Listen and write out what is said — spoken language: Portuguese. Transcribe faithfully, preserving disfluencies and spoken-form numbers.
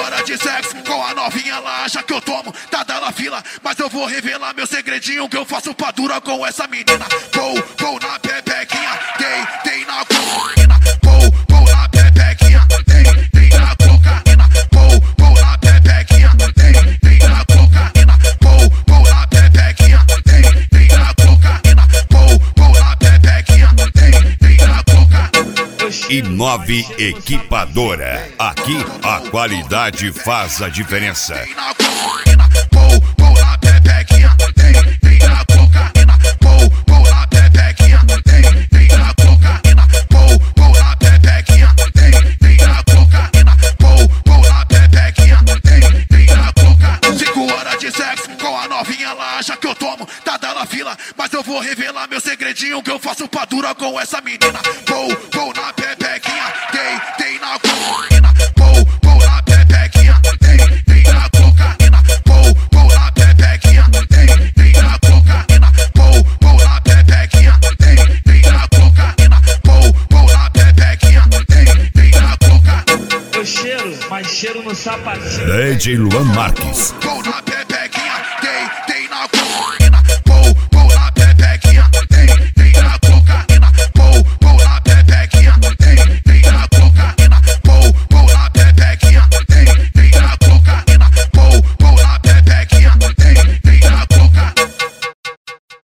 hora de sexo com a novinha, ela acha que eu tomo, tá dando fila. Mas eu vou revelar meu segredinho que eu faço pra dura com essa menina. Pou, pou na pepequinha, tem, tem na cocaína. Pou, pou na pepequinha, tem, tem na cocaína. Pou, pou na pepequinha, tem, tem na cocaína. Pou, pou na pepequinha, tem, tem na cocaína. Pou, pou na pepequinha, tem, tem na cocaína. Inove Equipadora. Aqui a qualidade faz a diferença. Pou, pou na pepequinha, tem, tem na cocaína. Pou, pou na pepequinha, tem, tem na cocaína. Pou, pou na pepequinha, tem, tem na cocaína. Pou, pou na pepequinha, tem, tem na cocaína. Cinco horas de sexo com a novinha, ela acha que eu tomo, tá dando fila. Mas eu vou revelar meu segredinho que eu faço pra dura com essa menina. Pou, pou na pepequinha, tem, tem na cocaína. Pou, pou na pepequinha, tem, tem na cocaína. Pou, pou na pepequinha, tem, tem na cocaína. Pou, pou na pepequinha, tem, tem na cocaína. Pou, pou na pepequinha, tem, tem na cocaína. Eu cheiro, mas cheiro no sapatinho. D J Luan Marques. Pou na